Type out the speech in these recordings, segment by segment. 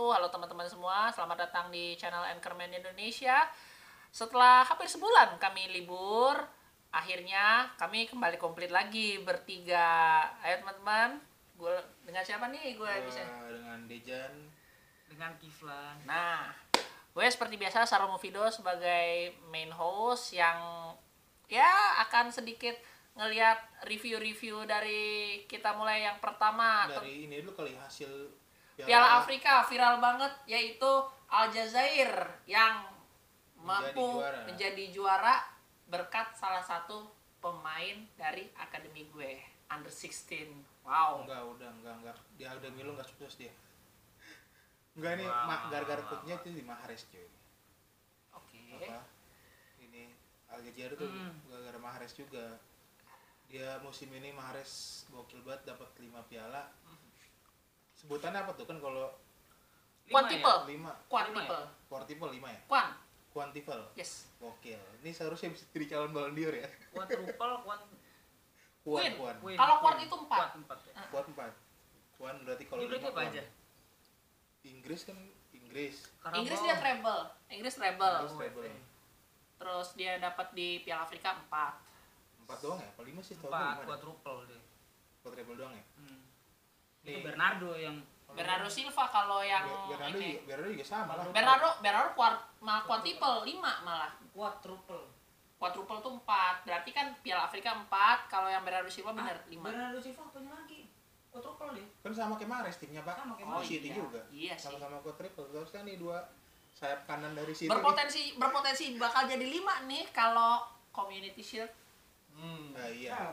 halo teman-teman semua, selamat datang di channel Anchorman Indonesia. Setelah hampir sebulan kami libur, akhirnya kami kembali komplit lagi bertiga. Ayo teman-teman, gue dengan siapa nih? Gue bisa dengan Dejan, dengan Kiflan. Nah, gue seperti biasa Saro Mufido sebagai main host yang ya akan sedikit ngelihat review-review dari kita mulai yang pertama dari ini dulu kali hasil Piala Afrika viral banget, yaitu Aljazair yang mampu menjadi juara berkat salah satu pemain dari akademi gue, under 16. Wow. Enggak. Dia udah ngilu enggak sukses dia. Enggak, ini gara-gara coachnya itu di Mahrez cuy. Oke. Ini Aljazair tuh gara-gara Mahrez juga. Dia musim ini Mahrez gokil banget, dapat 5 piala. Sebutannya apa tuh kan kalau Quantiple. 5. Quantiple 5 ya? Quantiple. Yes. Gokil. Ini seharusnya bisa jadi calon Ballon d'Or ya. Quadruple, Win. Win. Kalau quart itu 4. Ya. Quad 4. Quan berarti kalau Ini berarti apa aja? Inggris kan Inggris. Inggris dia treble. Inggris treble. Treble. Terus dia dapat di Piala Afrika 4. 4 doang ya? Apa 5 sih? 4 quadruple deh. Treble doang ya? Itu Bernardo yang Bernardo Silva kalau yang Bernardo juga sama lah. Bernardo quadruple 5 malah. quadruple Tuh 4. Berarti kan Piala Afrika 4, kalau yang Bernardo Silva benar 5. Bernardo Silva apanya lagi? Quadruple deh. Kan sama kayak Mahrez timnya Pak. Sama kayak Mahrez City iya. juga. Iya sih. Sama-sama quadruple. Terus kan nih dua sayap kanan dari City. Berpotensi bakal jadi 5 nih kalau Community Shield. Nah, iya.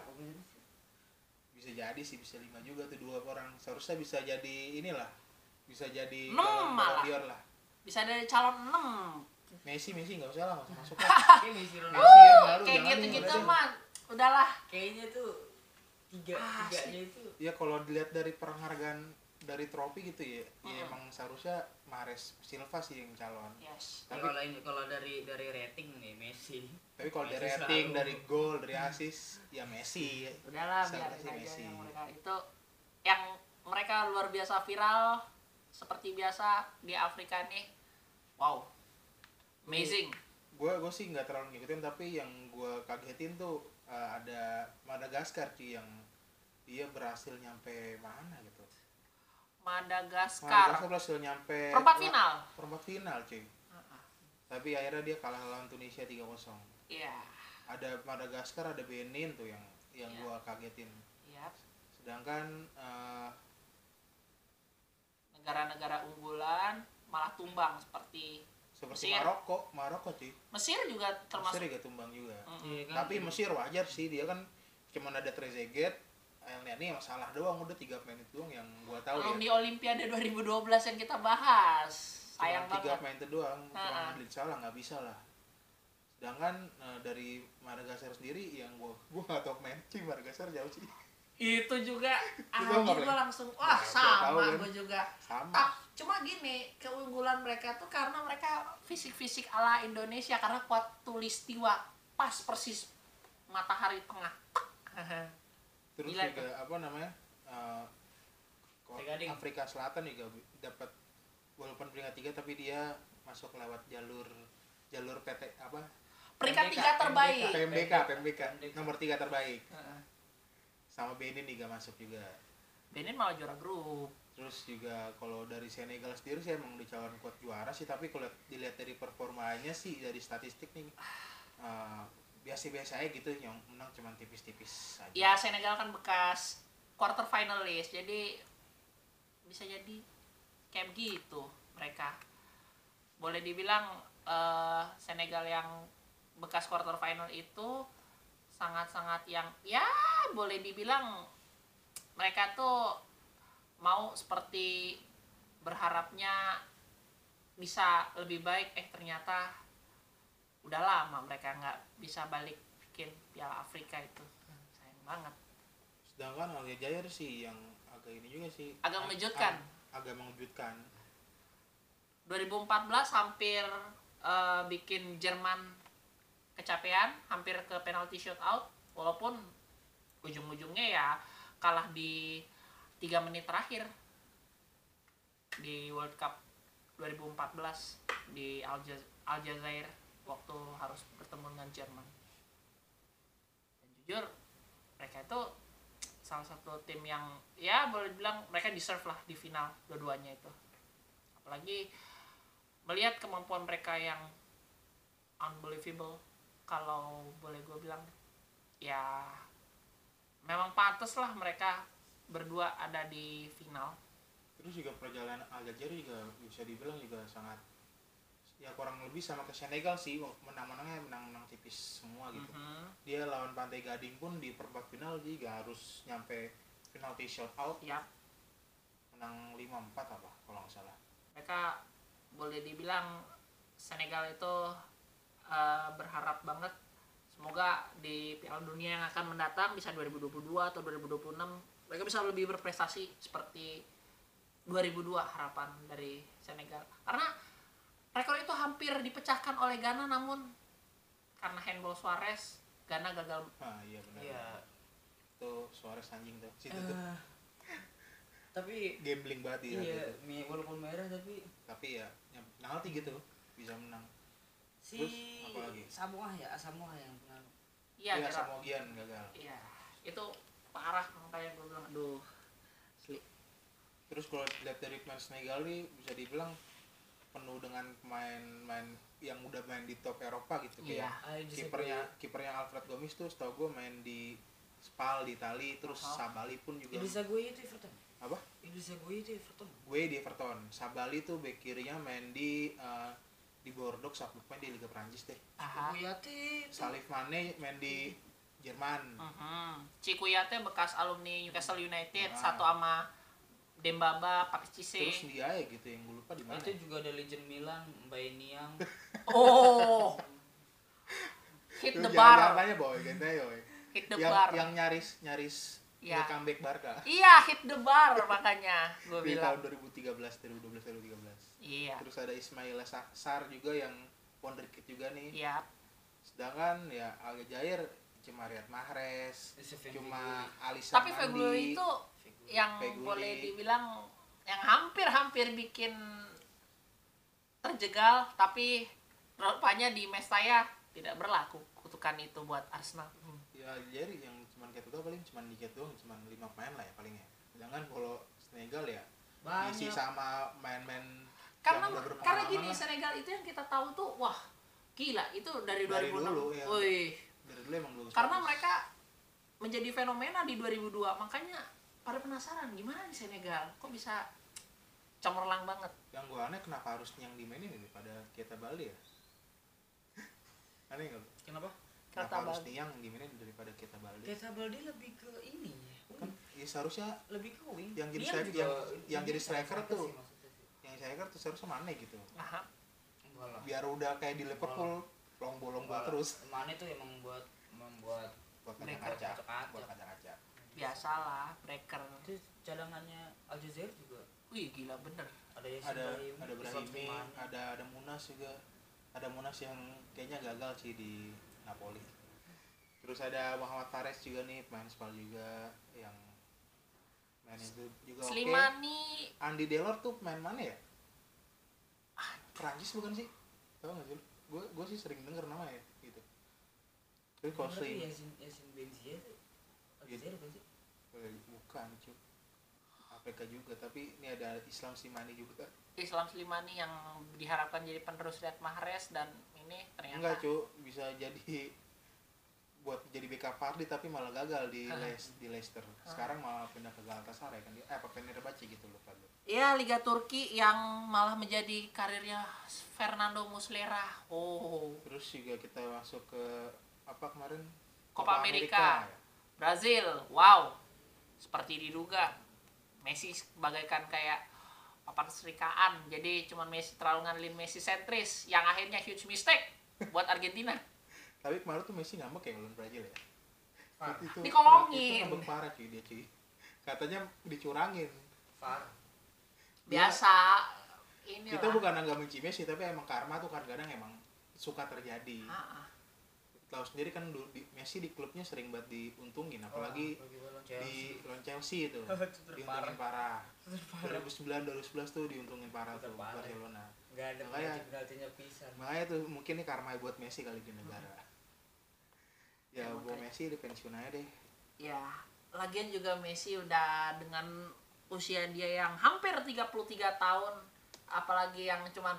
Bisa jadi sih, bisa 5 juga tuh dua orang. Seharusnya bisa jadi inilah. Bisa jadi 6 calon malah. Ballon d'Or lah. Bisa dari calon 6. Messi enggak usah lah, enggak usah masuk lah. Kayak Messi Messi Ronaldo. malu, Kayak jangan gitu-gitu deh. mah. Udahlah. Kayaknya tuh tiganya itu. Ya kalau dilihat dari penghargaan dari trofi gitu ya, ya emang seharusnya Mahrez Silva sih yang calon. Yes. Tapi kalau dari rating nih Messi. Tapi kalau dari Messi rating, selalu. dari gol, dari assist, ya Messi. Udahlah, Seharusnya biarin aja Messi. yang mereka itu yang mereka luar biasa viral seperti biasa di Afrika nih. Wow. Amazing. Gue sih nggak terlalu ngikutin, tapi yang gue kagetin tuh ada Madagaskar sih yang dia berhasil nyampe mana gitu. Madagaskar berhasil nyampe perempat final cuy. Tapi akhirnya dia kalah lawan Tunisia 3-0. Iya. Ada Madagaskar, ada Benin tuh yang Iya. gue kagetin. Iya. Sedangkan Negara-negara unggulan malah tumbang seperti Mesir. Maroko cuy. Mesir juga termasuk. Mesir juga tumbang juga. Iya kan? Tapi Mesir wajar sih, dia kan cuma ada Trezeguet, yang ini masalah doang, udah 3 pemain itu doang yang gua tahu Belum ya. di Olimpiade 2012 yang kita bahas. Sayang Cuma 3 banget. pemain itu doang, kurang Adli salah nggak bisa lah. Sedangkan dari Madagaskar sendiri yang gua nggak tahu pemain sih, Madagaskar jauh sih. Itu juga Itu nggak gue langsung Nggak tahu, sama kan? gue juga. Sama. Cuma gini, keunggulan mereka tuh karena mereka fisik-fisik ala Indonesia, karena kuat tulistiwa pas persis matahari tengah. Terus Gila juga apa namanya? Afrika Selatan juga dapat walaupun peringkat 3 tapi dia masuk lewat jalur PT apa? Peringkat 3 terbaik. PMBK nomor 3 terbaik. Sama Benin juga masuk juga. Benin malah juara grup. Terus juga kalau dari Senegal sendiri sih emang di calon kuat juara sih, tapi kalau dilihat dari performanya sih dari statistik nih biasa-biasa aja gitu, yang menang cuma tipis-tipis aja. Ya Senegal kan bekas quarter finalist, jadi bisa jadi kayak gitu mereka. Boleh dibilang Senegal yang bekas quarter final itu sangat-sangat yang ya boleh dibilang mereka tuh mau seperti berharapnya bisa lebih baik, ternyata udah lama mereka nggak bisa balik bikin Piala Afrika itu. Sayang banget. Sedangkan Aljazair sih yang agak ini juga sih, Agak mengejutkan. Agak mengejutkan. 2014 hampir bikin Jerman kecapean, hampir ke penalti shootout, walaupun ujung-ujungnya ya kalah di 3 menit terakhir di World Cup 2014 di Aljazair waktu harus bertemu dengan Jerman. Dan jujur mereka itu salah satu tim yang ya boleh bilang mereka deserve lah di final dua-duanya itu. Apalagi melihat kemampuan mereka yang unbelievable, kalau boleh gue bilang ya memang pantas lah mereka berdua ada di final. Terus juga perjalanan Aljazair juga bisa dibilang juga sangat ya kurang lebih sama ke Senegal sih, menang-menangnya menang tipis semua gitu. Dia lawan Pantai Gading pun di perempat final dia juga harus nyampe penalti shot out. Yap. Menang 5-4 apa kalau nggak salah. Mereka boleh dibilang Senegal itu berharap banget semoga di Piala Dunia yang akan mendatang bisa 2022 atau 2026 mereka bisa lebih berprestasi seperti 2002 harapan dari Senegal. Karena rekor itu hampir dipecahkan oleh Ghana, namun karena handball Suarez Ghana gagal. Iya benar. Iya. Itu Suarez anjing tuh. Situ tuh. Tapi Gambling banget ya. iya, Gitu. walaupun merah tapi Ya penalti gitu bisa menang. si Terus apa lagi? Samoa yang pernah. Iya, Ya Samogian gagal. Iya, itu parah makanya gue bilang aduh. Asli. Terus kalau lihat dari pemain Senegal ini bisa dibilang penuh dengan pemain-pemain yang udah main di top Eropa gitu. Iya. Kayak kipernya Alfred Gomis tuh setahu gue main di Spal di Itali, terus Sabali pun juga. Idrissa Gueye itu Everton. Apa? Idrissa Gueye itu Everton. Gue di Everton. Sabali tuh bek kirinya main di Bordeaux, main di Liga Prancis deh. Kuyate. Salif Mane main di Jerman. Cikuyate bekas alumni Newcastle United satu sama Dembaba, Papi Cisse. Terus dia ya gitu yang gue lupa di mana. Itu juga ada legend Milan, Mbaye Niang. Oh. Hit the Jangan bar. tanya boy, ganti boy. Hit the yang, bar. Yang nyaris Ya. comeback Barca. Iya, hit the bar makanya gue Di bilang. tahun 2013. Iya. Terus ada Ismail Sar juga yang wonderkid juga nih. Iya. Sedangkan ya Aljazair cuma Riyad Mahrez, cuma Alisa Tapi Mandi. Feguli itu yang Feguli. boleh dibilang yang hampir bikin terjegal, tapi rupanya di match saya tidak berlaku kutukan itu buat Arsenal. Ya Aljazair yang cuma kayak itu paling cuma dikit doang, cuma 5 pemain lah ya paling ya. Sedangkan kalau Senegal ya isi sama main-main Karena yang udah karena berpengalaman gini lah. Senegal itu yang kita tahu tuh wah gila itu dari 2006. dulu, ya. Wih. Dari dulu emang bagus. Karena mereka menjadi fenomena di 2002, makanya pada penasaran gimana di Senegal kok bisa cemerlang banget. Yang gue aneh kenapa harus yang dimainin daripada Keita Balde ya? Aneh nggak? Kenapa? Kenapa harus Niang dimainin daripada Keita Balde? Keita Balde lebih ke ini ya. Kan ya seharusnya Lebih ke wing. yang jadi Niang striker juga yang jadi ini striker striker tuh sih maksudnya sih. yang striker tuh seharusnya Mane gitu. Aha. Enggak lah. Biar udah kayak di Liverpool bolong-bolong Enggak lah. terus Mane tuh emang membuat buat Breaker, kaca-kaca, buat kaca-kaca. Biasalah breaker. itu cadangannya Aljazair juga Wih gila bener. ada Yasin Ada Brahimi, ada Islam Brahimi, Slimani. ada Munas juga. Ada Munas yang kayaknya gagal sih di Napoli. Terus ada Muhammad Fares juga nih, pemain Spal juga yang main itu juga oke. Slimani Andy Delort tuh pemain mana ya? Perancis bukan sih? Tahu nggak sih? Gue sih sering denger nama ya gitu. Tapi kalau Berarti Yasin Benzia tuh Aljazair bukan sih? bukan cuy. APK juga, tapi ini ada Islam Slimani juga. Islam Slimani yang diharapkan jadi penerus Riyad Mahrez dan ini ternyata Enggak cuy, bisa jadi buat jadi backup Vardy tapi malah gagal di Leicester. Sekarang malah pindah ke Galatasaray kan dia. Apa Fenerbahce gitu lupa gue. ya Liga Turki yang malah menjadi karirnya Fernando Muslera. Oh, Terus juga kita masuk ke apa kemarin? Copa America. Brazil. Wow. Seperti diduga Messi bagaikan kayak papan serikaan. Jadi cuman Messi terlalu ngandelin Messi sentris yang akhirnya huge mistake buat Argentina. Tapi kemarin tuh Messi ngambek ya lawan Brazil ya. Itu Dikolongin. ngambek parah cuy dia cuy. Katanya dicurangin. VAR. Biasa inilah. Kita bukan nggak benci Messi tapi emang karma tuh kadang-kadang emang suka terjadi. tahu sendiri kan Messi di klubnya sering banget diuntungin, apalagi di lawan Chelsea itu diuntungin parah. 2009 2011 tuh diuntungin parah tuh Barcelona. Nggak ada penaltinya pisan. Makanya tuh mungkin ini karma buat Messi kali di negara. Ya buat Messi di pensiun aja deh. Ya, lagian juga Messi udah dengan usia dia yang hampir 33 tahun, apalagi yang cuman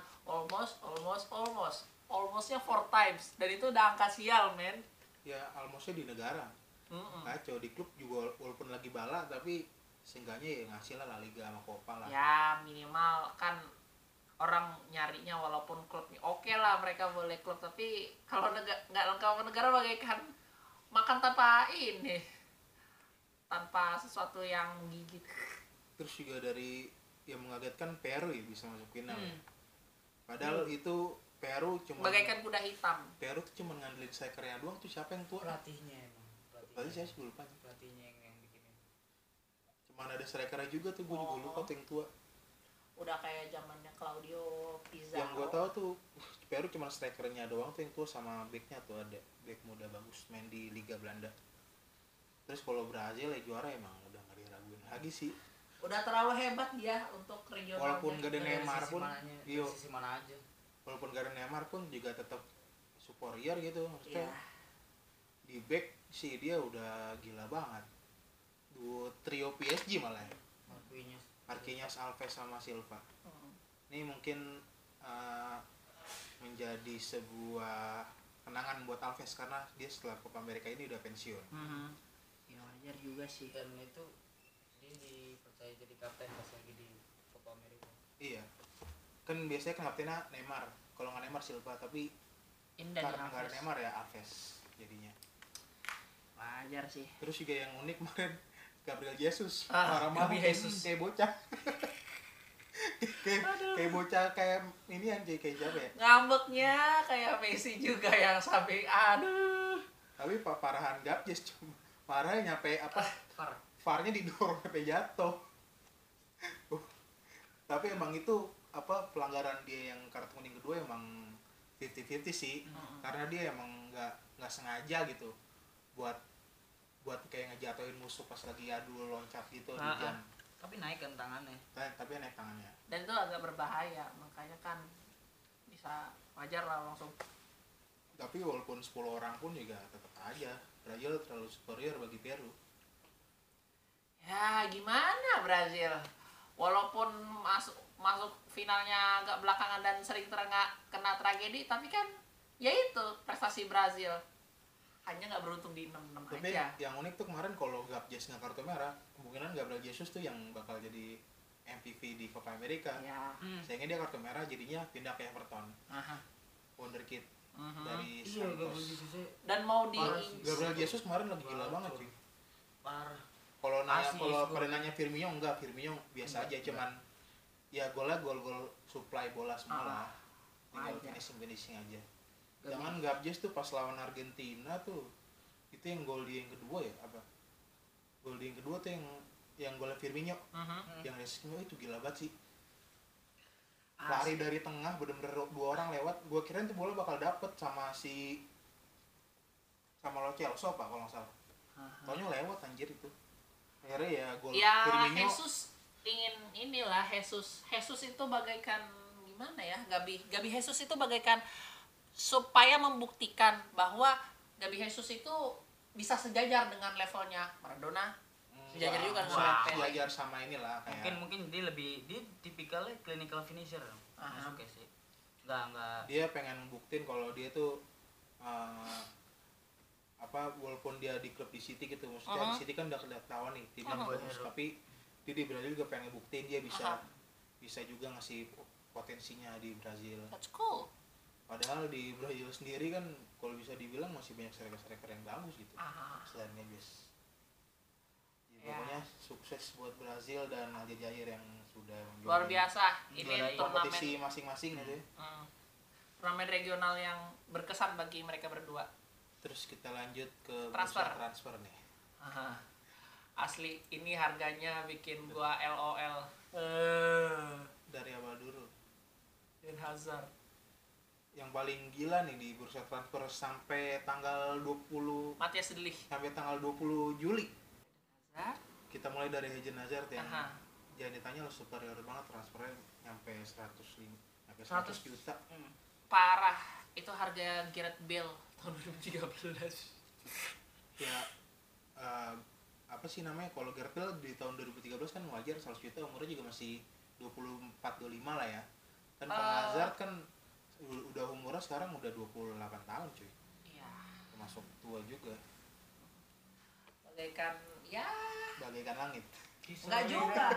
almostnya 4 times, dan itu udah angka sial, men. Ya almostnya di negara. Kacau di klub juga walaupun lagi bala tapi seenggaknya ya ngasih lah La Liga sama Copa lah. Ya minimal kan orang nyarinya walaupun klubnya oke lah, mereka boleh klub, tapi kalau nggak lengkap negara bagaikan makan tanpa ini, tanpa sesuatu yang menggigit. Terus juga dari yang mengagetkan Peru ya bisa masuk final. Padahal itu Peru cuma bagaikan kuda hitam. Peru tuh cuma ngandelin strikernya doang tuh, siapa yang tua? Pelatihnya emang. Pelatih saya sih lupa. Pelatihnya yang bikinin. Cuma ada strikernya juga tuh, gue juga lupa tuh yang tua. Udah kayak zamannya Claudio Pizarro. Yang gue tahu tuh Peru cuma strikernya doang tuh yang tua, sama backnya tuh ada back muda bagus main di Liga Belanda. Terus kalau Brazil ya juara emang udah nggak diraguin lagi sih. Udah terlalu hebat dia untuk regional. Walaupun gak ada Neymar pun, sisi mana aja. Walaupun gak ada Neymar pun juga tetap superior gitu maksudnya. Yeah. Di back sih dia udah gila banget. Trio PSG malah ya. Marquinhos, Alves sama Silva. Ini mungkin menjadi sebuah kenangan buat Alves karena dia setelah Copa America ini udah pensiun. Ya wajar juga sih. Dan itu dia dipercaya jadi kapten pas lagi di Copa America. Iya. Kan biasanya kan kaptennya Neymar. Kalau nggak Neymar Silva, tapi karena nggak ada Neymar ya Alves jadinya. Wajar sih. Terus juga yang unik kemarin Gabriel Jesus. Gabriel Jesus kayak bocah. kayak bocah kayak ini yang kayak siapa ya? Ngambeknya kayak Messi juga yang sampai aduh. Tapi parahan Gabriel cuma parahnya nyampe apa? VAR-nya didorong sampai jatuh. Tapi emang itu apa pelanggaran dia yang kartu kuning kedua emang 50-50 sih. Karena dia emang nggak sengaja gitu buat kayak ngejatuhin musuh pas lagi adu loncat gitu di jam. Tapi naik kan tangannya. Tapi naik tangannya. Dan itu agak berbahaya, makanya kan bisa wajar lah langsung. Tapi walaupun 10 orang pun juga tetap aja Brazil terlalu superior bagi Peru. Ya gimana Brazil? Walaupun masuk finalnya agak belakangan dan sering kena tragedi, tapi kan ya itu prestasi Brazil. Hanya nggak beruntung di 6-6 Tapi aja. yang unik tuh kemarin kalau Gabriel nggak kartu merah, kemungkinan Gabriel Jesus tuh yang bakal jadi MVP di Copa America. Ya. Sayangnya dia kartu merah, jadinya pindah ke Everton. Wonderkid dari Santos. Dan mau di Gabriel Jesus kemarin lagi gila banget sih. Parah. Kalau pada nanya Firmino enggak, Firmino biasa aja, cuman ya gol supply bola semua lah. Tinggal finishing aja. Jangan Gabriel tuh pas lawan Argentina tuh itu yang gol dia yang kedua ya apa? Gol dia yang kedua tuh yang golnya Firmino. Yang rescue itu gila banget sih. Lari dari tengah bener-bener 2 orang lewat, gua kirain tuh bola bakal dapet sama Lo Celso apa kalau nggak salah. Taunya lewat anjir itu. Akhirnya ya gol Firmino. Jesus ingin inilah Jesus itu bagaikan gimana ya? Gabi Jesus itu bagaikan supaya membuktikan bahwa Gabi Jesus itu bisa sejajar dengan levelnya Maradona. Sejajar juga dengan Pele. Sejajar sama inilah kayak. Mungkin dia tipikalnya clinical finisher. Masuk ya sih. Enggak. Dia pengen buktiin kalau dia tuh walaupun dia di klub di City gitu, maksudnya di City kan udah ketahuan nih tim yang bagus, tapi dia di Brazil juga pengen buktiin dia bisa juga ngasih potensinya di Brazil. That's cool. Padahal di Brazil sendiri kan kalau bisa dibilang masih banyak striker-striker yang bagus gitu. Selain Neves. Pokoknya sukses buat Brazil dan Aljazair yang sudah luar biasa. Ini kompetisi masing-masing gitu ya. Turnamen regional yang berkesan bagi mereka berdua. Terus kita lanjut ke transfer nih. Asli ini harganya bikin gua LOL. Dari awal dulu. Eden Hazard. yang paling gila nih di bursa transfer sampai tanggal 20 Matias De Ligt sampai tanggal 20 Juli. Hazard. Kita mulai dari Eden Hazard yang Aha. jangan ditanya lo superior banget, transfernya nyampe 100 juta. Parah, itu harga Gareth Bale tahun 2013. Ya apa sih namanya, kalau Gareth Bale di tahun 2013 kan wajar 100 juta, umurnya juga masih 24-25 lah ya. Kan kalau Hazard kan udah umurnya sekarang udah 28 tahun cuy. Iya. Termasuk tua juga. Bagaikan langit. Enggak juga.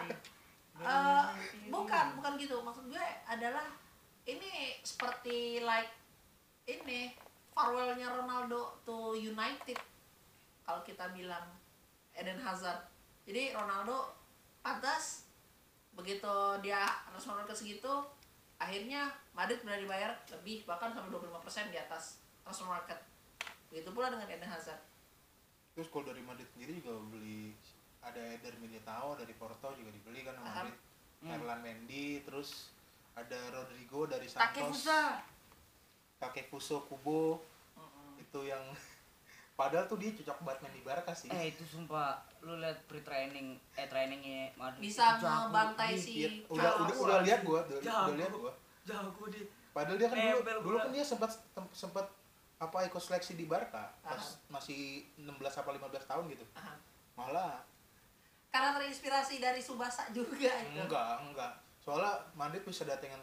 Bukan gitu. Maksud gue adalah ini seperti like ini farewellnya Ronaldo to United. Kalau kita bilang Eden Hazard. Jadi Ronaldo pantas begitu dia transfer ke segitu, akhirnya Madrid berani bayar lebih, bahkan sampai 25% di atas transfer market. Begitu pula dengan Eden Hazard. Terus kalau dari Madrid sendiri juga beli, ada Eder Militao dari Porto juga dibeli kan sama Madrid. Ferland Mendy, terus ada Rodrigo dari Santos. Takefusa Kubo. Itu yang padahal tuh dia cocok banget main di Barca sih. Itu sumpah lu lihat trainingnya Madrid. Bisa ngebantai si udah lihat gua, udah lihat gua. Jago dia. Padahal dia kan dulu kan dia sempat apa ikut seleksi di Barca pas masih 16 apa 15 tahun gitu. Malah karena terinspirasi dari Tsubasa juga itu. Enggak. Soalnya Madrid bisa datengin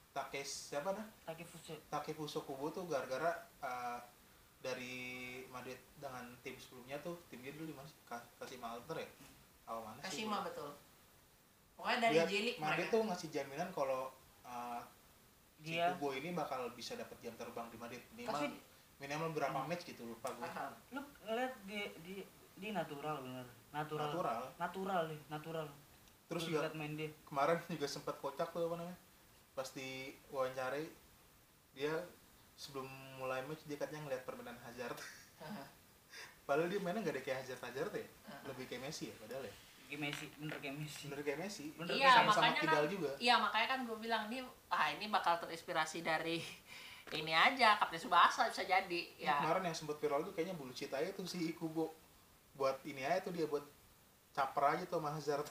Takefusa Kubo tuh gara-gara dari Madrid dengan tim sebelumnya tuh, timnya dulu di mana sih? Kashima Alter ya? Awal mana sih? Kashima betul. Pokoknya dari J-League Madrid mereka tuh ngasih jaminan kalau si Dia Kubo ini bakal bisa dapat jam terbang di Madrid minimal berapa match gitu, lupa gue. lu ngeliat di natural bener. Natural. Terus lu juga liat main dia. kemarin juga sempat kocak tuh apa namanya, pas di wawancarai dia sebelum mulai match dia katanya ngeliat permainan Hazard. Padahal dia mainnya nggak ada kayak Hazard ya, lebih kayak Messi ya padahal ya. Bener kayak Messi. Iya, sama makanya Kidal kan, juga. iya makanya kan gue bilang ini bakal terinspirasi dari ini aja Kapten Tsubasa bisa jadi. Ya. Kemarin yang sempat viral tuh kayaknya bullshit aja tuh si Kubo, buat ini aja tuh, dia buat caper aja tuh sama Hazard.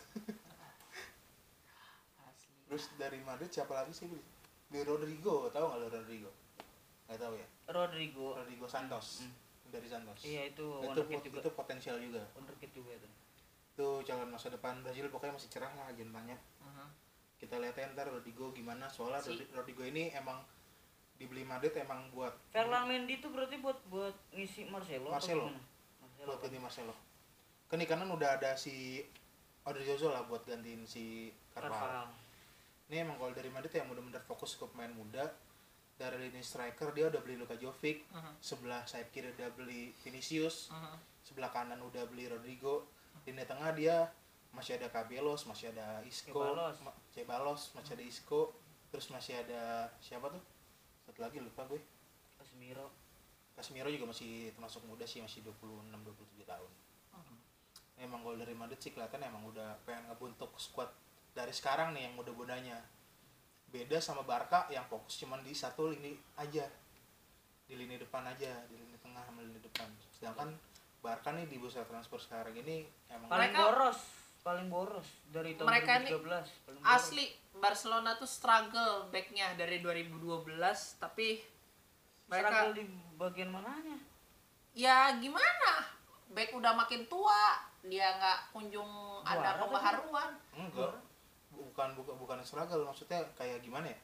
Asli. Terus dari Madrid siapa lagi sih? Di Rodrigo, tahu nggak lo Rodrigo? Nggak tahu ya. Rodrigo Santos. Dari Santos. Iya itu itu potensial juga. Wonderkid juga itu. Itu calon masa depan Brazil pokoknya masih cerah lah jantannya. Kita lihat ntar Rodrigo gimana, soalnya Rodrigo ini emang dibeli Madrid emang buat Ferland Mendy itu berarti buat ngisi Marcelo. Buat ganti Marcelo. Kan di kanan udah ada si Odriozola lah buat gantiin si Carvajal. Ini emang kalau dari Madrid yang benar-benar fokus ke pemain muda. Dari lini striker dia udah beli Luka Jovic, sebelah sayap kiri udah beli Vinicius, sebelah kanan udah beli Rodrigo, lini tengah dia masih ada Cabelos, masih ada Isco, Ceballos, masih ada Isco, terus masih ada siapa tuh? Satu lagi lupa gue. Casemiro juga masih termasuk muda sih, masih 26-27 tahun. Emang kalau dari Madrid sih kelihatan emang udah pengen ngebentuk squad dari sekarang nih yang muda-mudanya. Beda sama Barca yang fokus cuman di satu lini aja, di lini depan aja, di lini tengah sama lini depan. Sedangkan Barca nih di bursa transfer sekarang ini emang paling boros dari tahun Mereka 2013. Asli Barcelona tuh struggle backnya dari 2012, tapi mereka di bagian mananya? ya gimana? Back udah makin tua, dia nggak kunjung ada pembaharuan. Enggak. Bukan struggle, maksudnya kayak gimana ya,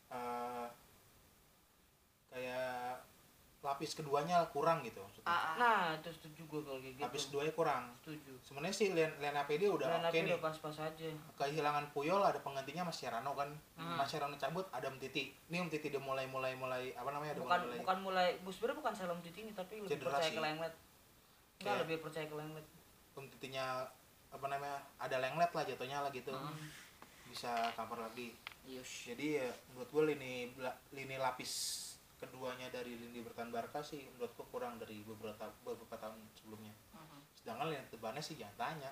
kayak lapis keduanya kurang gitu maksudnya. Nah itu setuju gue kalau kayak gitu. Lapis keduanya kurang. Setuju. Sebenarnya sih Lena PD udah oke nih. Udah pas-pas aja. Kehilangan Puyol, ada penggantinya Mascherano kan. Mascherano cabut, ada Umtiti. Ini Umtiti udah mulai apa namanya? Bukan mulai. Sebenarnya bukan salah Umtiti ini, tapi lebih percaya ke Lenglet. Enggak, lebih percaya ke Lenglet. Umtitinya apa namanya? Ada Lenglet lah jatuhnya lah gitu. Bisa cover lagi. Jadi ya, menurut gue lini lapis keduanya dari lini bertahan Barca sih menurut gue kurang dari beberapa tahun sebelumnya. Sedangkan lini depannya sih jangan tanya.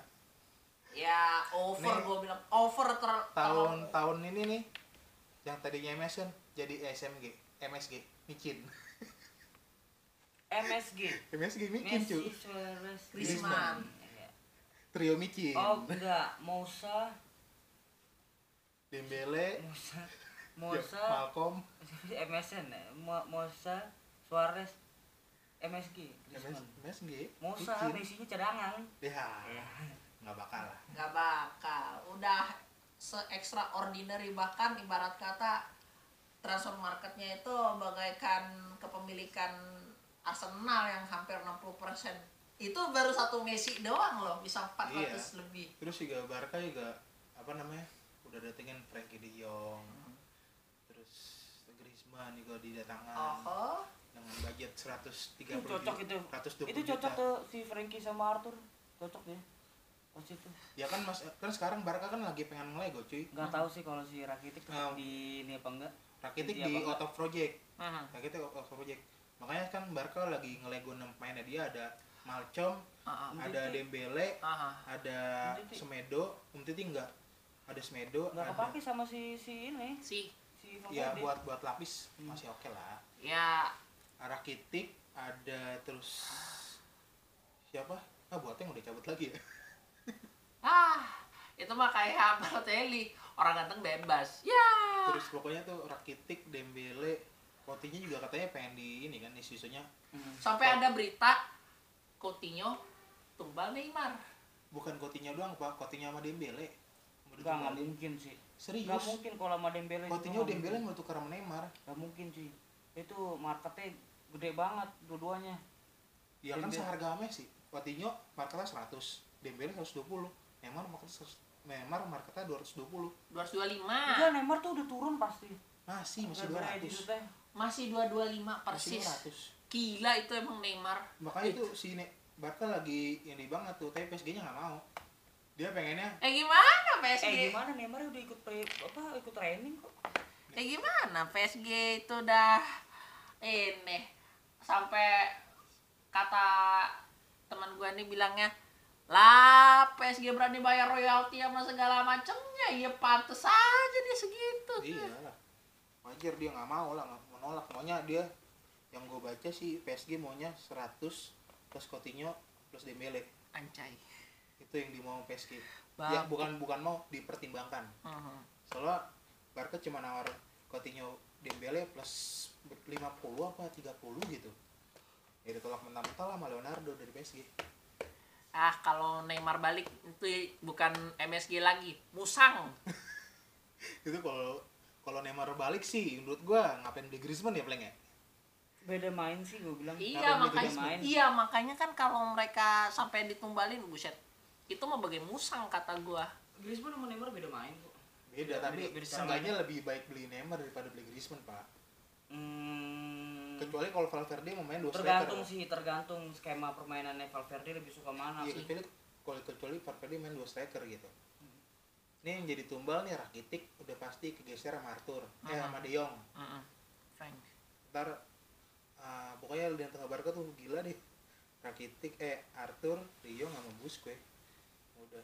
Ya gue bilang over tahun ini nih yang tadinya Mason jadi MSG micin. MSG micin cu. Messi, Suarez, Griezmann. Iya. Trio micin. Oh enggak, Moussa, Dembele, Moussa, Malcolm, MSN, Moussa, Suarez, MSG, Griezmann. MSG Moussa, micin. Messi-nya cadangan. Ya, Ya. nggak bakal lah. Nggak bakal. Udah se-extraordinary, bahkan ibarat kata transfer marketnya itu bagaikan kepemilikan Arsenal yang hampir 60%. Itu baru satu Messi doang loh bisa 400 Iya. lebih. Terus juga Barca juga apa namanya udah datengin Frankie De Jong, terus Griezmann juga didatangkan Oh, dengan budget 130 Itu cocok itu. 120 Itu cocok juta. tuh si Frankie sama Arthur. Cocok ya. Pas itu. Ya kan Mas, kan sekarang Barca kan lagi pengen ngelego cuy. Enggak tahu sih kalau si Rakitic Oh. di ini apa enggak. Rakitic Iya, di Bang. out of project. Mhm. Rakitic out of project. Makanya kan Barca lagi ngelego 6 pemainnya, dia ada Malcolm, Aha. ada Dembele, Aha. ada Umtiti. Semedo, Umtiti enggak. Ada Semedo, Enggak ada kepake sama si ini. Si Si ya Valverde. buat lapis masih oke lah. ya Rakitic ada terus siapa? Boateng udah cabut lagi ya. itu mah kayak Balotelli, orang ganteng bebas. Ya. Terus pokoknya tuh Rakitic, Dembele, Coutinho juga katanya pengen di ini kan isu-isunya. Sampai ada berita Coutinho tumbal Neymar. Bukan Coutinho doang Pak, Coutinho sama Dembele. Mau Enggak ditumbalin. mungkin sih. Serius. Enggak mungkin kalau sama Dembele. Coutinho Dembele mau tukar sama Neymar. Enggak mungkin sih. Itu marketnya gede banget dua-duanya. Ya kan Dembele. seharga Messi. Coutinho marketnya 100, Dembele 120, Neymar marketnya 220. 225. Enggak, Neymar tuh udah turun pasti. Masih Gara-gara edit 200. teh. Masih 225 Masih persis. 200. Gila itu emang Neymar. Makanya itu si Barca lagi ini banget tuh, tapi PSG-nya nggak mau. Dia pengennya Gimana PSG? Gimana Neymar udah ikut ikut training kok. Gimana PSG itu udah ini sampai kata teman gua nih bilangnya lah PSG berani bayar royalti sama segala macamnya, ya pantes aja dia segitu. iya lah. Wajar dia nggak mau lah, nggak menolak. Maunya dia yang gue baca sih PSG maunya 100 plus Coutinho plus Dembele. Anjay. Itu yang dimau PSG. Bang. Ya bukan mau, dipertimbangkan. Soalnya Barca cuma nawar Coutinho Dembele plus 50 apa 30 gitu. Ya ditolak mentah-mentah lah sama Leonardo dari PSG. Kalau Neymar balik itu bukan MSG lagi, Musang. Itu kalau Neymar balik sih menurut gua ngapain beli Griezmann ya Pleng ya? Beda main sih gue bilang. Iya Ngapain beli makanya, Griezmann? iya makanya kan kalau mereka sampai ditumbalin, buset, itu mah bagai musang kata gua. Griezmann sama Neymar beda main kok. Beda, tapi beda cara seenggaknya lebih baik beli Neymar daripada beli Griezmann, Pak. Kecuali kalau Valverde mau main 2 tergantung striker. sih, tergantung skema permainannya Valverde lebih suka mana Iya, sih. kecuali Valverde main 2 striker gitu. Ini yang jadi tumbal nih Rakitic udah pasti kegeser sama Arthur, sama De Jong. Frank. Ntar pokoknya di tengah Barca tuh gila deh. Rakitic, Arthur, De Jong sama Busquets. Udah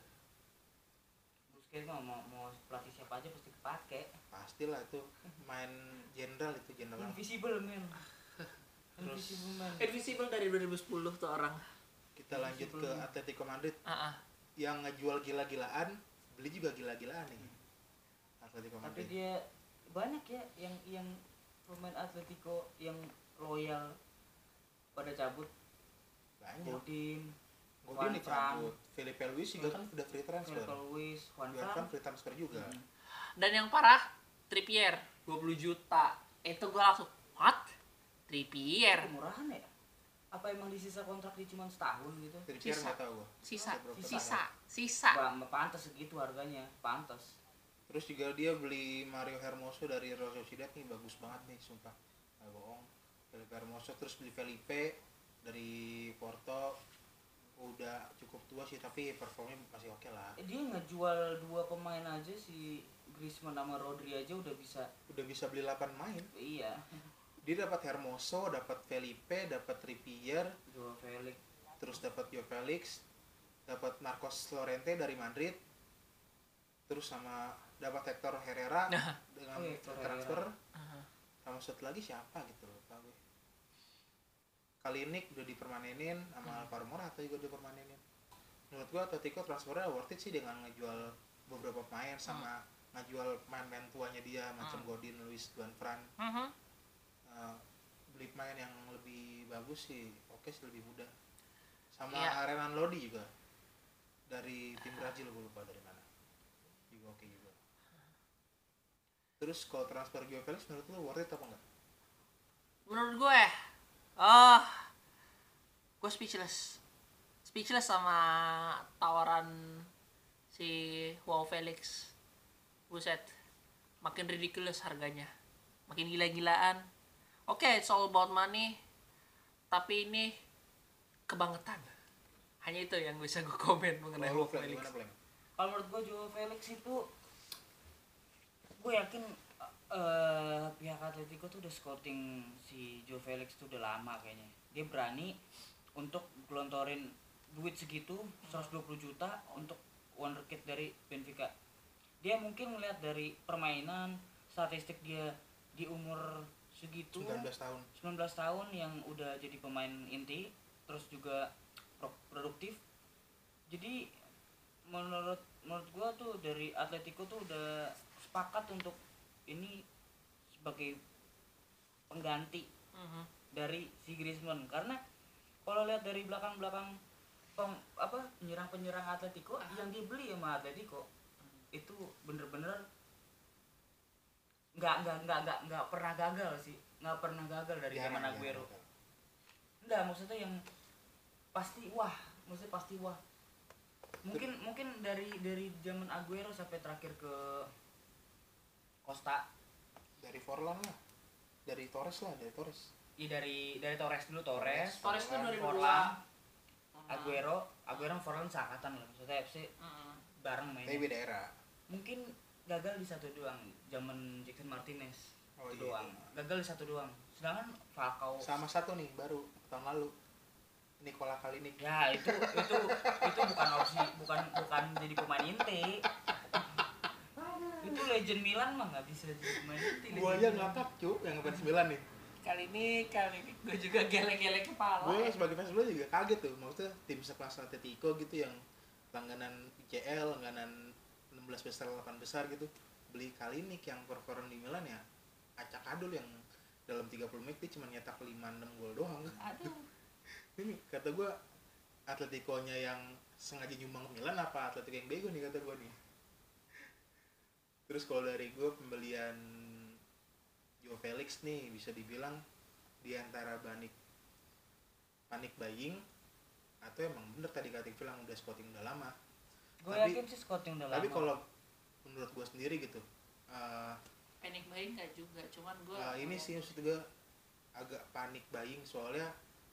Busquets mah mau pelatih siapa aja pasti kepake. pastilah itu main jenderal itu jenderal. Invisible man. Terus Invisible man. Invisible dari 2010 tuh orang. kita lanjut ke Atletico Madrid Ah. yang ngejual gila-gilaan, beli juga gila-gilaan nih. Atletico Tapi Madrid. dia banyak ya yang pemain Atletico yang loyal pada cabut. Banyak. Godin, Godin Juan dicabut. Felipe Luis juga kan udah free transfer. Michael Luis, Juan Juan Fran. Fran free transfer juga. Dan yang parah, Trippier 20 juta. Itu gua langsung, what? Trippier. Murahan ya? Apa emang di sisa kontrak dia cuma setahun gitu? Trippier Sisa. nggak tahu gua. Sisa, Berapa sisa. Bang, pantas segitu harganya, pantas. Terus juga dia beli Mario Hermoso dari Real Sociedad nih, bagus banget nih sumpah. Nggak bohong. Felipe Hermoso, terus beli Felipe dari Porto, udah cukup tua sih tapi performnya masih oke lah. Dia ngejual 2 pemain aja, si Griezmann sama Rodri aja udah bisa. Udah bisa beli 8 main. Iya. Dia dapat Hermoso, dapat Felipe, dapat Trippier, Joao Felix. terus dapat Joao Felix, dapat Marcos Llorente dari Madrid, terus sama dapat Hector Herrera dengan Oh iya, Hector transfer, sama satu lagi siapa gitu loh pak gue. Kalinik udah dipermanenin sama Alvaro Morata juga dipermanenin. Menurut gue Atletico transfernya worth it sih dengan ngejual beberapa pemain sama ngejual pemain-pemain tuanya dia macam Godin, Luis, Juan Fran. Beli pemain yang lebih bagus sih oke sih, lebih mudah. Sama Renan Lodi juga dari tim Brazil, gue lupa dari mana, juga oke juga. Terus kalau transfer Joao Felix menurut lu worth it apa enggak? Menurut gue speechless sama tawaran si Joao Felix. Buset, makin ridiculous harganya, makin gila-gilaan. Oke, it's all about money, tapi ini kebangetan. Hanya itu yang bisa gue komen mengenai Joao Felix. Kalau menurut gue Joao Felix itu, gue yakin pihak Atletico tuh udah scouting si Joao Felix tuh udah lama kayaknya. Dia berani untuk gelontorin duit segitu 120 juta untuk wonderkid dari Benfica. Dia mungkin melihat dari permainan, statistik dia di umur segitu 19 tahun yang udah jadi pemain inti, terus juga produktif. Jadi menurut gua tuh dari Atletico tuh udah sepakat untuk ini sebagai pengganti dari si Griezmann. Karena kalau lihat dari belakang penyerang Atletico yang dibeli sama Atletico itu bener-bener nggak pernah gagal sih, nggak pernah gagal dari zaman Aguero. Nggak, maksudnya yang pasti wah. Mungkin dari zaman Aguero sampai terakhir ke Costa, dari Forlan lah, dari Torres. Iya dari Torres dulu. Torres tuh 2002. Forlan, Aguero Forlan seangkatan lah, maksudnya FC bareng mainnya. Tapi beda era. Mungkin gagal di satu doang, zaman Jackson Martinez. Doang. Gagal di satu doang. Sedangkan Falcao sama satu nih baru tahun lalu, Nikola Kalinic. Ya itu bukan opsi, bukan jadi pemain inti. Itu legend Milan mah nggak bisa jadi pemain inti. Gua aja ngakak cu yang ngefans Milan nih. Kali ini gue juga geleng-geleng kepala. Gue sebagai fans Milan juga kaget tuh, maksudnya tim sekelas Atletico gitu yang langganan ICL, langganan 16 besar 8 besar gitu, beli Kalinic yang perform di Milan ya acak adul, yang dalam 30 menit dia cuma nyetak 5-6 gol doang. Aduh. Ini kata gue Atletico-nya yang sengaja nyumbang Milan apa Atletico yang bego nih, kata gue nih. Terus kalau dari gue pembelian Joao Felix nih bisa dibilang di antara panic buying atau emang bener tadi Katik bilang udah scouting udah lama. Gue yakin sih scouting udah lama. Tapi kalau menurut gue sendiri gitu, Panic buying gak juga, cuman gue ini sih maksud gue agak panic buying soalnya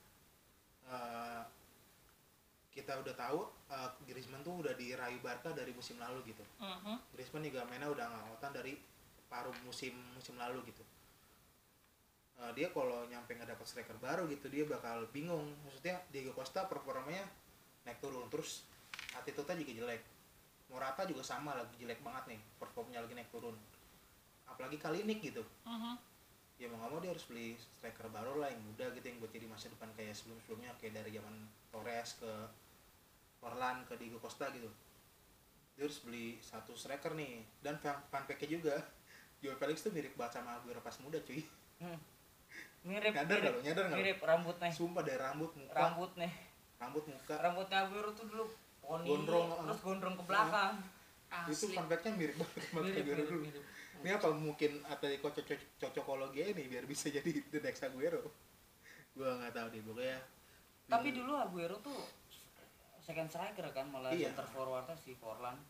kita udah tahu Griezmann tuh udah dirayu Barca dari musim lalu gitu. Griezmann juga mainnya udah ngangkutan dari paruh musim lalu gitu. Dia kalau nyampe nggak dapat striker baru gitu dia bakal bingung. Maksudnya Diego Costa performanya naik turun, terus attitude-nya juga jelek. Morata juga sama, lagi jelek banget nih, performanya lagi naik turun. Apalagi Kalinic gitu. Ya mau nggak mau dia harus beli striker baru lah yang muda gitu, yang buat jadi masa depan kayak sebelumnya kayak dari zaman Torres ke Forlan ke Diego Costa gitu. Dia harus beli satu striker nih. Dan fun fact-nya juga Joao Felix tuh mirip banget sama Aguero pas muda cuy. Mirip Mirip rambutnya. Sumpah dari rambut muka. Rambutnya Aguero tuh dulu poni, terus gondrong ke belakang. Itu fun fact-nya mirip banget sama Aguero dulu. Ini apa mungkin Atletico cocokologi ini biar bisa jadi the next Aguero? Gua nggak tahu deh pokoknya. Tapi dulu Aguero tuh second striker kan, malah center forwardnya si Forlan.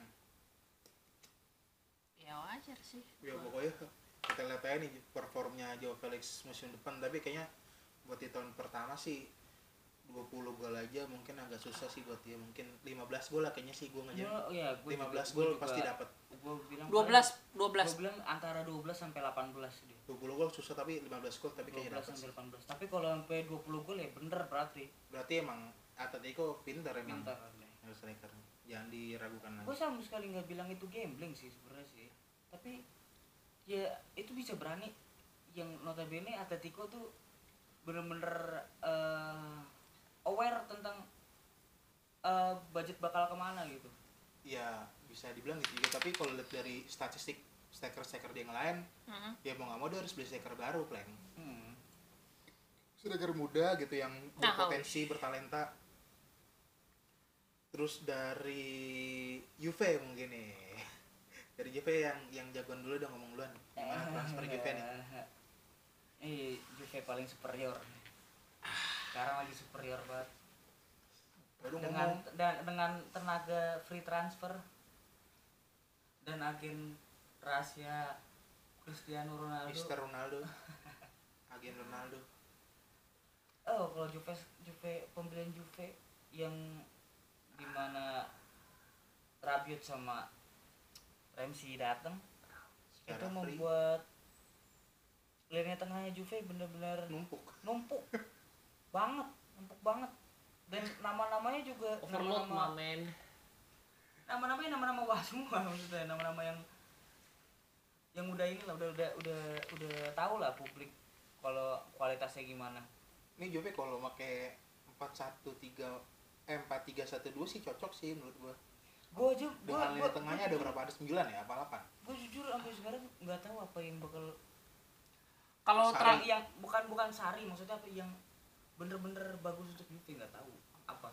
ya wajar sih. Ya pokoknya kita lihat aja nih performnya Joao Felix musim depan, tapi kayaknya buat di tahun pertama sih 20 gol aja mungkin agak susah sih buat dia. Mungkin 15 gol lah kayaknya sih gue ngejar. 15 gol pasti dapat. Gue bilang 12. Gue bilang antara 12 sampai 18 dia. 20 gol susah, tapi 15 gol tapi kayaknya dapat. 12 sampai 18. Tapi kalau sampai 20 gol ya bener berarti. Berarti emang Atletico pintar emang. Pintar. Harus striker. Jangan diragukan lagi. Gue sama sekali nggak bilang itu gambling sih sebenarnya sih. Tapi ya itu bisa berani yang notabene Atletico tuh bener-bener aware tentang budget bakal kemana gitu. Ya bisa dibilang gitu juga, tapi kalau lihat dari statistik striker dia yang lain, ya mau nggak mau dia harus beli striker baru, Pleng. Striker muda gitu yang berpotensi, bertalenta. Terus dari Juve mungkin nih. Dari Juve yang jagoan dulu, udah ngomong duluan. Gimana transfer Juve nih? Juve paling superior. Sekarang lagi superior banget. Baru Dengan tenaga free transfer dan agen rahasia Cristiano Ronaldo. Mister Ronaldo. Agen Ronaldo. Oh, kalau Juve pembelian Juve yang dimana Rabiot sama Ramsey datang itu membuat lini tengahnya Juve benar-benar numpuk banget, dan nama-namanya juga overload mamen. Nama-namanya wah semua, maksudnya nama-nama yang udah inilah udah tahu lah publik kalau kualitasnya gimana. Ini Juve kalau pakai 4-3-1-2 sih cocok sih menurut gua. Gua Lini tengahnya ada berapa? Ada 9 ya? Apa 8? Gua jujur sampai sekarang nggak tahu apa yang bakal Kalau yang bukan Sari, maksudnya apa yang bener-bener bagus untuk Juve, nggak tahu apa.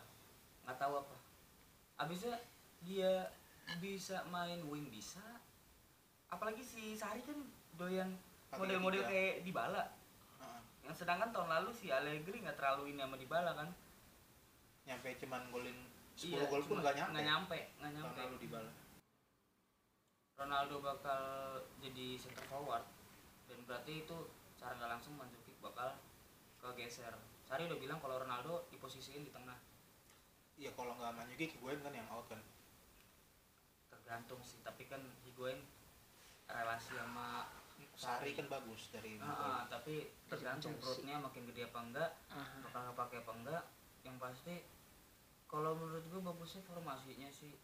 Abisnya dia bisa main wing bisa. Apalagi si Sari kan doyan model-model kayak Dybala. Yang sedangkan tahun lalu si Allegri nggak terlalu ini sama Dybala kan. Nyampe cuman golin 10 gol pun nggak nyampe. Tahun lalu Dybala. Ronaldo bakal jadi center forward dan berarti itu cara nggak langsung Mandzukic bakal kegeser. Sari udah bilang kalau Ronaldo diposisiin di tengah. Iya, kalau nggak Mandzukic Higuain kan yang out kan. Tergantung sih, tapi kan Higuain relasi sama Sari kan bagus dari tapi tergantung perutnya makin gede apa enggak, bakal kepake apa enggak. Yang pasti kalau menurut gue bagusnya formasinya sih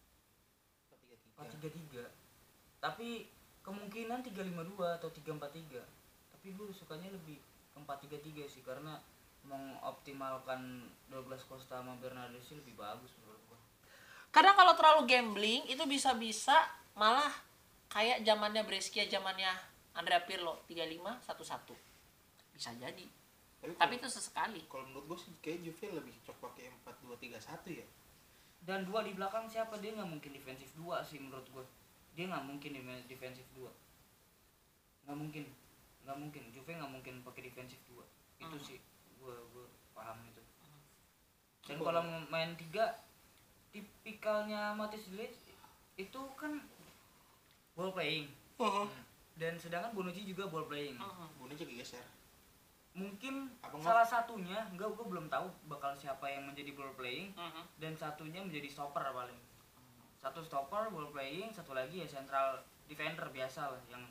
4-3-3, tapi kemungkinan 3-5-2 atau 3-4-3, tapi gue sukanya lebih ke 4-3-3 sih, karena mengoptimalkan Douglas Costa sama Bernardo sih lebih bagus menurut gue. Kadang kalau terlalu gambling itu bisa-bisa malah kayak zamannya Brescia, zamannya Andrea Pirlo 3-5-1-1. Bisa jadi. Tapi itu sesekali. Kalau menurut gue sih kayak Juve lebih cocok pakai 4-2-3-1 ya. Dan dua di belakang siapa? Dia nggak mungkin defensif 2 sih menurut gue. Dia nggak mungkin defensif 2. Nggak mungkin. Juve nggak mungkin pakai defensif 2. Itu sih gue paham itu. Dan kalau main 3, tipikalnya Matheus de Ligt itu kan ball playing. Dan sedangkan Bonucci juga ball playing. Bonucci geser. Mungkin salah satunya, gue belum tahu bakal siapa yang menjadi ball playing, dan satunya menjadi stopper paling. Satu stopper ball playing, satu lagi ya central defender biasa lah yang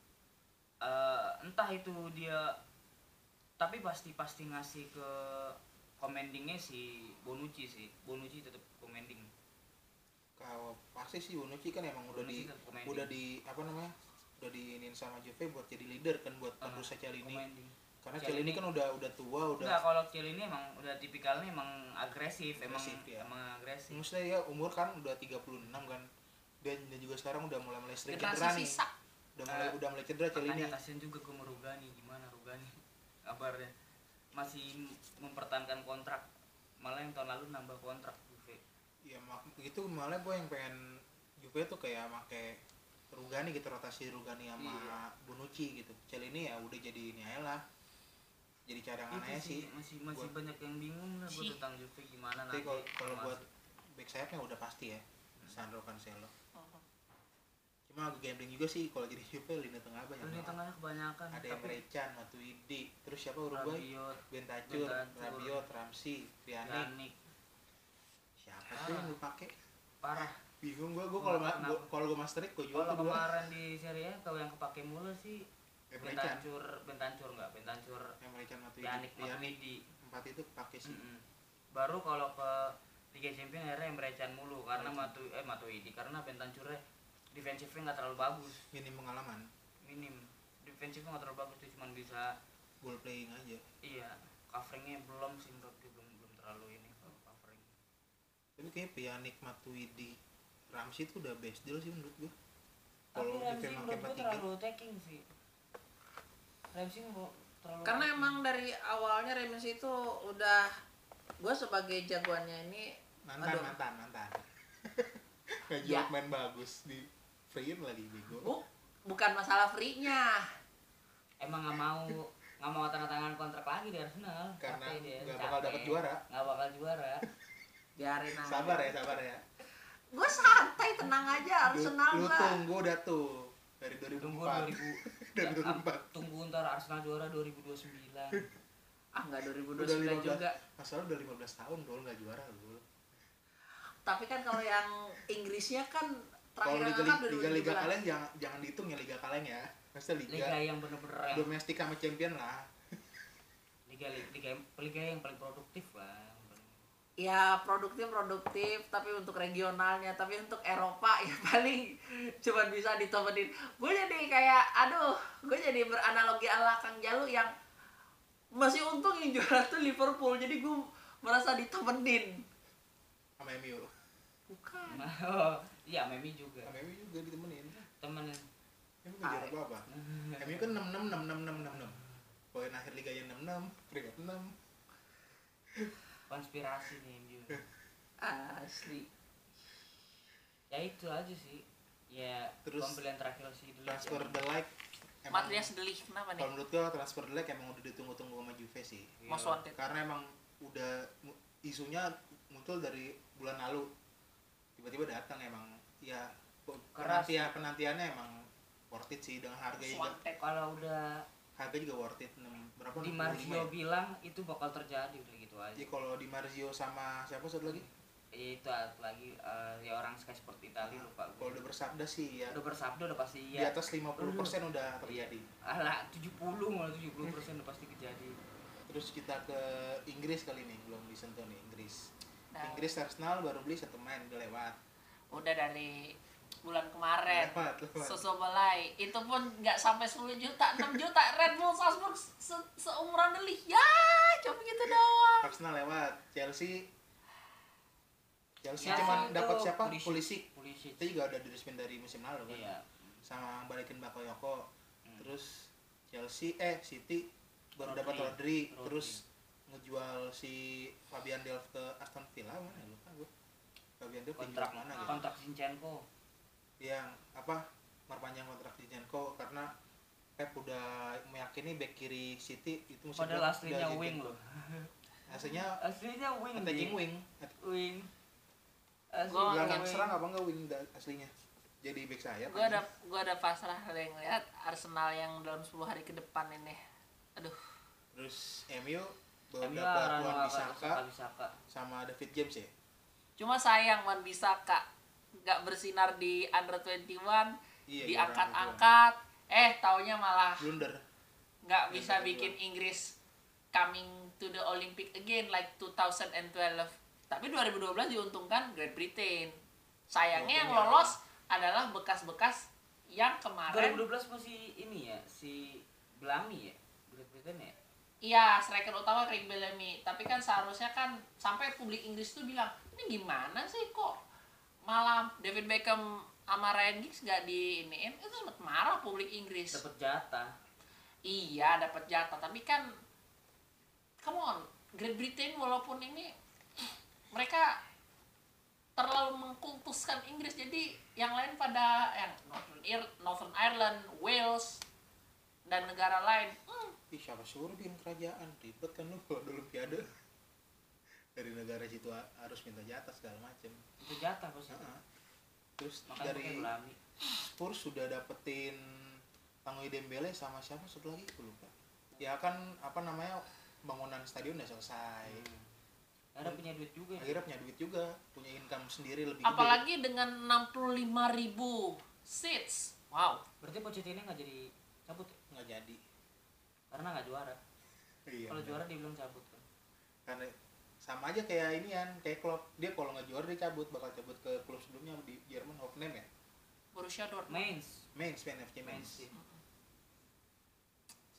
entah itu dia, tapi pasti ngasih ke commandingnya si Bonucci tetap commanding. Kalau pasti sih Bonucci kan emang udah diinin sama Juve buat jadi leader kan, buat penerusnya Chiellini. Karena Chiellini kan udah tua, udah. Enggak, kalau Chiellini emang udah tipikalnya emang agresif ya. Emang agresif. Maksudnya ya umur kan udah 36 kan. Dan juga sekarang udah mulai sering generasi cedera nih. sisa. Udah mulai cedera Chiellini. Makanya kasian juga gue sama Rugani. Gimana Rugani kabarnya? Masih mempertahankan kontrak. Malah yang tahun lalu nambah kontrak Juve. Ya begitu, malah gue yang pengen Juve tuh kayak pakai Rugani gitu, rotasi Rugani sama Bonucci gitu. Chiellini ya udah jadi ini aja lah. Jadi cadangan aja sih. Masih banyak yang bingung lah buat tentang Juve gimana nanti. Tapi kalau buat back sayapnya udah pasti ya, Sandro Cancelo. Cuma gambling juga sih kalau jadi Juve lini tengah banyak. Lini tengahnya kebanyakan. Ada Emre Can, Matuidi, terus siapa Uruguay? Bentancur, Rabiot, Ramsey, Pjanic. Siapa tuh yang lu pakai? Parah. Bingung gua kalau gua masterik gua jual. Kalau kemarin di Serie A kalau yang kepake mulu sih Bentancur, Emre Can, Matuidi. 4 itu pakai sih. Baru kalau ke Liga Champions akhirnya Emre Can mulu karena Matuidi, karena Bentancurnya defensifnya nggak terlalu bagus. Minim pengalaman. defensifnya nggak terlalu bagus, dia cuma bisa ball playing aja. iya coveringnya belum sih menurut gue, belum terlalu ini kalau covering. Tapi kayak Pjanic, Matuidi, Ramsey itu udah best deal sih menurut gue. Tapi Kalau Ramsey DP menurut gue 4-3 terlalu attacking sih. Ramsey terlalu Karena attacking. emang dari awalnya Ramsey itu udah, gue sebagai jagoannya ini, mantan. Nggak Ya. jual main bagus di free lagi bego. bukan masalah free-nya. Emang nggak mau tanda tangan kontrak lagi di Arsenal Karena capek dia, nggak bakal capek. dapet juara. Nggak bakal juara. Biarin aja. Sabar ya. Gue santai, tenang aja. Arsenal Lu mah. tunggu dah tuh dari 2004. Tunggu 2000 Dari 2004. tunggu ntar Arsenal juara 2029. Ah, nggak Udah 2029 juga. Masalah udah 15 tahun dulu nggak juara dulu. Tapi kan kalau yang Inggrisnya kan Kalau terakhir angkat liga 2017. kaleng jangan dihitung ya liga kaleng ya. Maksudnya Liga yang bener-bener yang domestik sama champion lah. liga yang paling produktif lah. Ya produktif tapi untuk regionalnya, tapi untuk Eropa ya paling cuma bisa ditemenin. Gue jadi kayak gue jadi beranalogi ala Kang Jalu yang masih untung yang juara tuh Liverpool, jadi gue merasa ditemenin. Sama MU. Bukan. Oh, iya Memi juga. Sama MU juga ditemenin. Temenin. MU nggak juara apa-apa. MU kan 66. Poin akhir liganya 66, peringkat 6. Konspirasi nih MU. Asli. Ya itu aja sih. Ya Terus pembelian terakhir sih dulu. Transfer the like Matias De Ligt kenapa nih? kalau menurut gua transfer the like emang udah ditunggu-tunggu sama Juve sih. Most wanted. Karena emang udah isunya muncul dari bulan lalu. Tiba-tiba datang emang ya Keras. penantiannya emang worth it sih dengan harga juga. Swantek. Kalau udah Harga juga worth it berapa? Di 65 Marzio ya? bilang itu bakal terjadi udah gitu aja. Jadi kalau di Marzio sama siapa satu lagi? Itu lagi ya orang Sky Sport Italia lupa gue. Kalau udah bersabda sih ya Udah bersabda udah pasti di iya. atas 50% udah terjadi. Alah 70 malah 70% udah pasti kejadi. Terus kita ke Inggris kali ini belum disentuh nih Inggris. Nah. Inggris Arsenal baru beli satu main udah lewat. Udah dari bulan kemarin. Lewat. Sosobalai itu pun nggak sampai 10 juta, 6 juta. Red Bull Salzburg seumuran De Ligt. Ya, cuma gitu doang. Arsenal lewat. Chelsea Ya, cuman itu dapat siapa? Pulisic. Itu juga udah diresmin dari musim lalu kan. Iya. Sama balikin Bakayoko. Terus City baru dapat Rodri. Rodri. Terus ngejual si Fabian Delph ke Aston Villa mana ya, lupa gue. Fabian Delph Kontrak dijual mana gitu. kontrak Zinchenko. Yang perpanjang kontrak Zinchenko karena Pep udah meyakini back kiri City itu musim Padahal depan aslinya udah wing Zinchenko. loh. Aslinya wing. attacking wing. Wing. Gua Gelandang wing. serang apa enggak wing aslinya. Jadi back sayap. Gue ada pasrah ngeliat Arsenal yang dalam 10 hari ke depan ini. Aduh. Terus MU baru MU dapat Aaron Wan Bissaka Wan-Bissaka. sama David James ya. Cuma sayang Wan Bissaka nggak bersinar di under 21, Iya, diangkat-angkat, taunya malah blunder. nggak Iya, bisa betul. bikin Inggris coming to the Olympic again like 2012. Tapi 2012 diuntungkan Great Britain. Sayangnya yang Untungnya lolos adalah bekas-bekas yang kemarin. 2012 masih ini ya si Bellamy ya. Great Britain ya. Iya, striker utama Craig Bellamy. Tapi kan seharusnya kan sampai publik Inggris tuh bilang, ini gimana sih kok malah David Beckham sama Ryan Giggs gak diiniin? Itu sempet marah publik Inggris. Dapat jatah. Iya, dapat jatah. Tapi kan, come on, Great Britain walaupun ini mereka terlalu mengkultuskan Inggris, jadi yang lain pada yang Northern Ireland, Wales, dan negara lain. Ih, siapa suruh bikin kerajaan? Ribet kan lu kalau di Olimpiade. Dari negara situ harus minta jatah segala macem. Itu jatah pasti. Heeh. Terus Makanya dari pakai Bellamy. Spurs sudah dapetin Tanguy Dembele sama siapa satu lagi aku lupa. Ya kan bangunan stadion udah selesai. Ada punya duit juga. Akhirnya punya duit juga, punya income sendiri lebih Apalagi dengan 65.000 seats. Wow. Berarti Pochettino nggak jadi cabut ya? gede. Nggak jadi. Karena nggak juara. Iya. Kalau benar. juara dibilang cabut kan. Karena sama aja kayak ini kan, kayak Klopp. Dia kalau nggak juara dia bakal cabut ke klub sebelumnya di Jerman, Hoffenheim ya. Borussia Dortmund. Mainz. Mainz, FC Mainz. Mainz.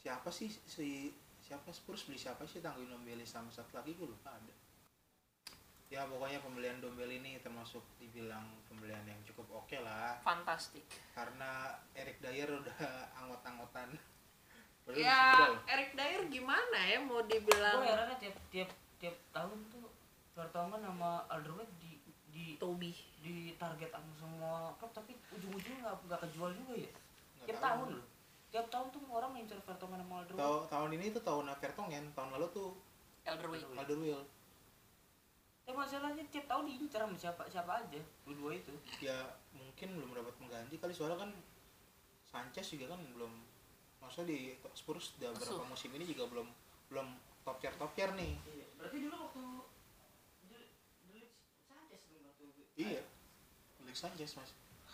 siapa sih siapa Spurs beli siapa sih, Tanguy Ndombele sama satu lagi gue lupa ada. Ya pokoknya pembelian Ndombele ini termasuk dibilang pembelian yang cukup oke lah, Fantastik. karena Eric Dyer udah anggot-anggotan. Padahal Ya masih muda loh. Eric Dyer gimana ya mau Gue dibilang herannya tiap tahun tuh Vertonghen sama Alderweireld di Toby. di target sama semua klub, tapi ujung-ujungnya nggak kejual juga ya. Nggak Tiap tahu. tahun loh. Tiap tahun tuh orang ngincer Vertonghen sama Alderweireld. Tahun ini tuh tahun Vertonghen, tahun lalu tuh Elderweireld. Alderweireld. Tapi masalahnya tiap tahun diincar sama siapa aja, dua itu. Ya mungkin belum dapat mengganti kali, soalnya kan Sanchez juga kan belum, maksudnya di Spurs udah berapa musim ini juga belum top tier nih. Iya. Berarti dulu waktu Delik Sanchez dong waktu. Iya, Alex Sanchez mas.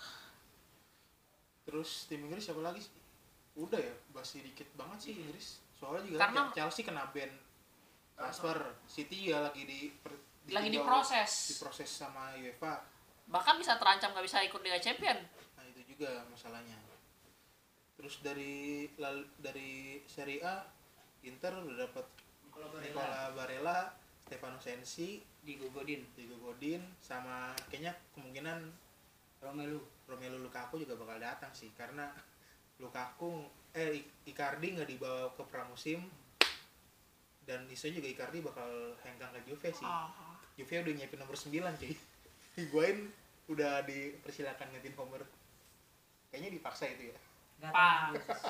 Terus tim Inggris siapa lagi sih? Udah ya, masih dikit banget sih Inggris. Soalnya juga Karena- Chelsea kena ban transfer, City ya lagi Lagi ditinjau- diproses. diproses sama UEFA. Bahkan bisa terancam gak bisa ikut Liga Champion. Nah itu juga masalahnya. Terus dari Serie A, Inter udah dapat Nicola Barella, Stefano Sensi, Diego Godin, Diego Godin, sama kayaknya kemungkinan Romelu Lukaku juga bakal datang sih, karena Icardi nggak dibawa ke pramusim, dan isu juga Icardi bakal hengkang ke Juve sih. Juve udah nyiapin nomor 9 cuy. Higuain udah dipersilakan gantiin nomor. Kayaknya dipaksa itu ya. nggak Pak. tahu.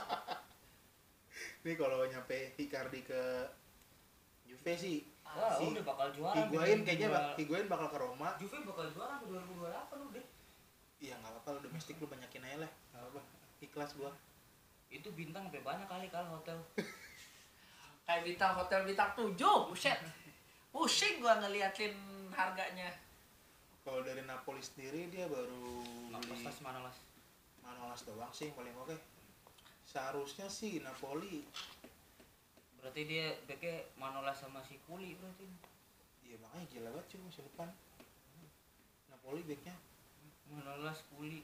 Nih kalau nyampe Icardi ke Juve sih, Wah, si udah bakal juara. Higuain bakal ke Roma. Juve bakal juara sampai 2028 udah. Iya nggak apa-apa, lu domestik lu banyakin aja lah, nggak apa-apa, ikhlas gua. Itu bintang sampai banyak kali hotel. Kayak bintang hotel bintang 7, buset. Pusing gua ngeliatin harganya. Kalau dari Napoli sendiri dia baru beli Manolas doang sih yang paling oke. Seharusnya sih Napoli, Berarti dia backnya Manolas sama si Kuli berarti. ya makanya gila banget cuy musim depan. Napoli backnya Manolas Kuli.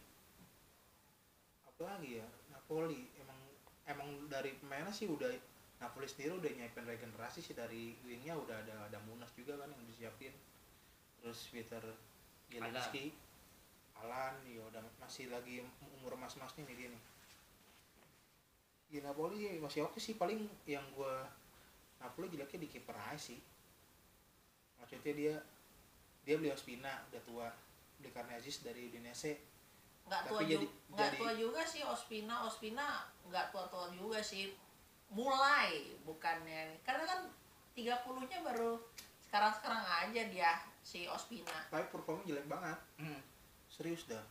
apalagi ya, Napoli emang dari pemainnya sih udah, Napoli sendiri udah nyiapin regenerasi sih, dari wingnya udah ada Munas juga kan yang disiapin, terus Peter Zielinski, Alan ya udah masih lagi umur emas-emasnya nih dia nih. Di Napoli masih oke sih, paling yang gua Napoli jeleknya di kiper aja sih, maksudnya dia beli Ospina udah tua, beli Karnezis dari Udinese. Nggak Tapi tua juga sih Ospina nggak tua juga sih, mulai bukannya, karena kan 30-nya baru sekarang aja dia si Ospina. Tapi performa jelek banget, serius dah.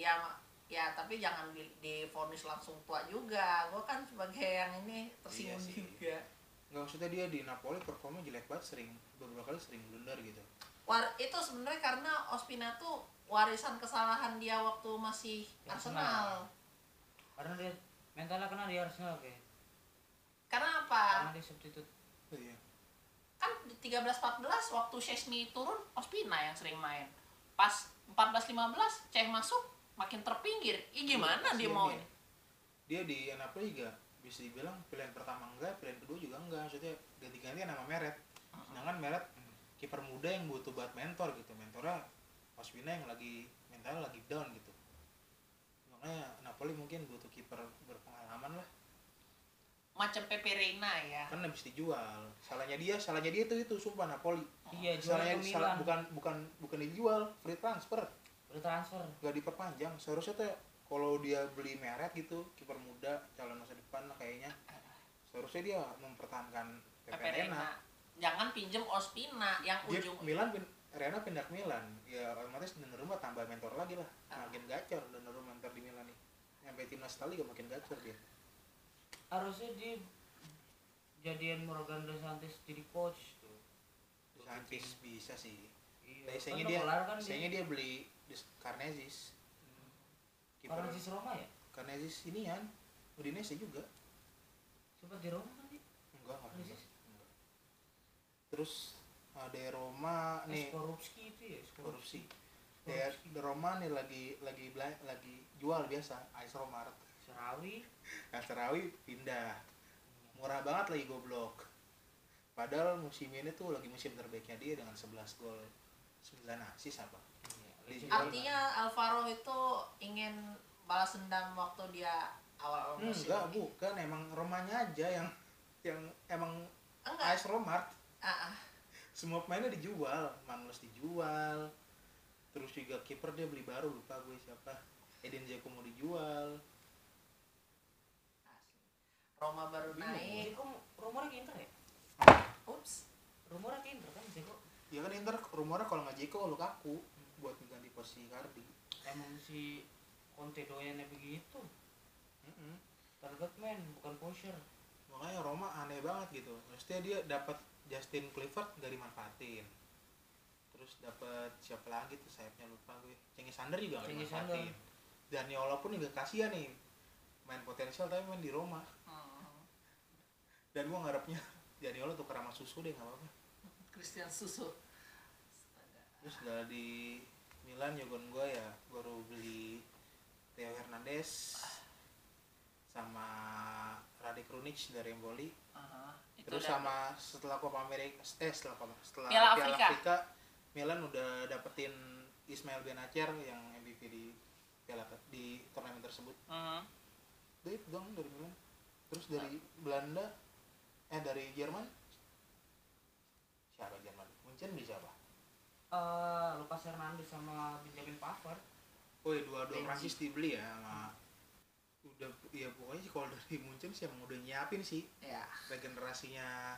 Ya tapi jangan divonis langsung tua juga, gua kan sebagai yang ini tersinggung Iya sih. juga. Nggak, maksudnya dia di Napoli performa jelek banget, beberapa kali sering blunder gitu. Itu sebenarnya karena Ospina tuh warisan kesalahan dia waktu masih Arsenal. Karena dia mentalnya kena di Arsenal kayak. Karena apa? Karena dia substitute. Oh, iya. Kan di 13-14 waktu Szczesny turun, Ospina yang sering main. Pas 14-15 Cech masuk, makin terpinggir. Gimana dia mau ini? Dia di Napoli juga bisa dibilang pilihan pertama enggak, pilihan kedua juga enggak. Maksudnya ganti-gantian sama Meret. Sedangkan Meret kiper muda yang butuh buat mentor gitu. Mentornya Ospina yang lagi mentalnya lagi down gitu. Makanya Napoli mungkin butuh kiper berpengalaman lah. Macam Pepe Reina ya. Kan habis dijual. Salahnya dia itu sumpah Napoli. Iya, juara Salahnya Milan. bukan dijual, free transfer. Bertransfer. Gak diperpanjang. Seharusnya tuh kalau dia beli Meret gitu, kiper muda calon masa depan lah kayaknya, seharusnya dia mempertahankan Pepe Reina. Jangan pinjem Ospina yang Dia ujung. Reina pindah ke Milan, ya otomatis Donnarumma tambah mentor lagi lah, makin gacor Donnarumma mentor di Milan nih, sampai timnas Italia juga makin gacor dia. Harusnya dia jadian Morgan Dos Santos jadi coach tuh. Sanchez bisa sih. Iya. Tapi Kan udah kelar kan dia beli Karnezis. Karena si Roma ya? Karnezis ini kan Udinese juga. Sempat di Roma kan dia? Enggak. Karnezis? Enggak. Terus ada Roma nih, Korupsi itu ya? korupsi. Ya, di Roma nih lagi jual biasa Ice Roma. Serawi. Kasrawi pindah. murah banget lagi goblok. Padahal musim ini tuh lagi musim terbaiknya dia dengan 11 gol 9 assist apa. Artinya Alvaro itu ingin balas dendam waktu dia awal musim Enggak, ini. bukan, emang Romanya aja yang emang Enggak. AS Roma. Ah, ah. Semua pemainnya dijual, Manolas dijual. Terus juga kiper dia beli baru, lupa gue siapa. Edin Dzeko mau dijual. Asli. Roma baru naik. Dzeko rumornya ke Inter ya? Ups. Rumornya ke Inter kan Dzeko. Ya kan Inter rumornya kalau nggak Dzeko Lukaku buat mengganti posisi Icardi. Emang si Conte doyannya begitu. Mm-mm. Target man bukan pusher. Makanya Roma aneh banget gitu. Maksudnya dia dapat Justin Kluivert nggak dimanfaatin. Terus dapat siapa lagi tuh sayapnya lupa gue. Cengiz Sander juga nggak Cengiz dimanfaatin. Zaniolo pun juga kasihan nih. Main potensial tapi main di Roma. Dan gue ngarepnya Zaniolo tuker sama Susu deh nggak apa-apa. Christian Susu. Terus udah di Milan Jogon gue ya baru beli Theo Hernandez sama Rade Krunic dari Empoli. Itu Terus udah- sama setelah Copa America setelah Piala Piala Afrika. Afrika Milan udah dapetin Ismail Benacer yang MVP di turnamen tersebut. Itu dong dari Milan. Terus dari Belanda dari Jerman siapa Jerman? Munchen beli siapa? Lucas Hernandez sama Benjamin Pavard. Woi dua-dua Benji. Prancis dibeli ya sama udah ya pokoknya sih kalau dari Munchen sih emang udah nyiapin sih Ya. regenerasinya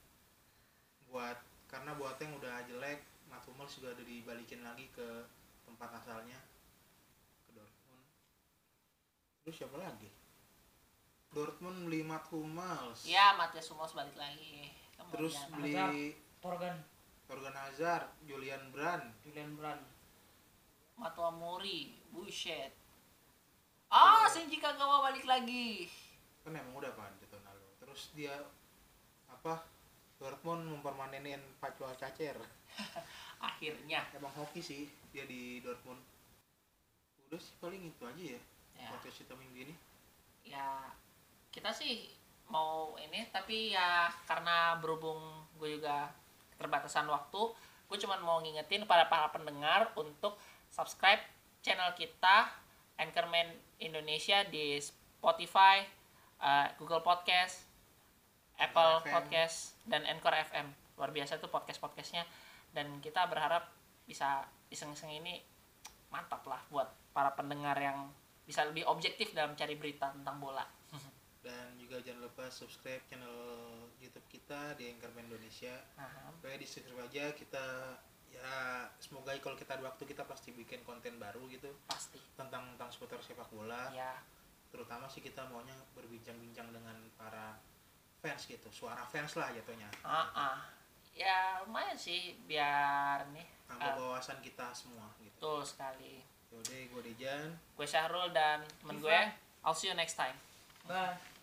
buat karena buatnya yang udah jelek Matt Hummels juga udah dibalikin lagi ke tempat asalnya ke Dortmund. Terus siapa lagi? Dortmund beli Matt Hummels. Ya, Matias Hummels balik lagi. Terus Kemudian beli Torgan, Torgan Hazard, Julian Brand. Julian Brand. Matua Mori, bullshit. Ah, Shinji Kagawa balik lagi. Kan emang udah kan di tahun lalu. Terus dia apa? Dortmund mempermanenin Paco Alcacer. Akhirnya. Emang hoki sih dia di Dortmund. Udah sih paling itu aja ya. Ya. Podcast kita minggu ini. Ya, kita sih mau ini, tapi ya karena berhubung gue juga keterbatasan waktu, gue cuma mau ngingetin pada para pendengar untuk subscribe channel kita Anchorman Indonesia di Spotify, Google Podcast, Apple FM. Podcast, dan Anchor FM. Luar biasa tuh podcast-podcastnya, dan kita berharap bisa iseng-iseng ini mantap lah buat para pendengar yang bisa lebih objektif dalam cari berita tentang bola. Dan juga jangan lupa subscribe channel YouTube kita di Anchorman Indonesia. Pokoknya di subscribe aja kita ya semoga kalau kita ada waktu kita pasti bikin konten baru gitu Pasti. tentang seputar sepak bola. Ya, Terutama sih kita maunya berbincang-bincang dengan para fans gitu, suara fans lah jatuhnya. ya lumayan sih biar nih. Tambah wawasan kita semua gitu. Betul sekali. Yaudah, gue Dejan. Gue Syahrul dan temen gue. I'll see you next time. Bye.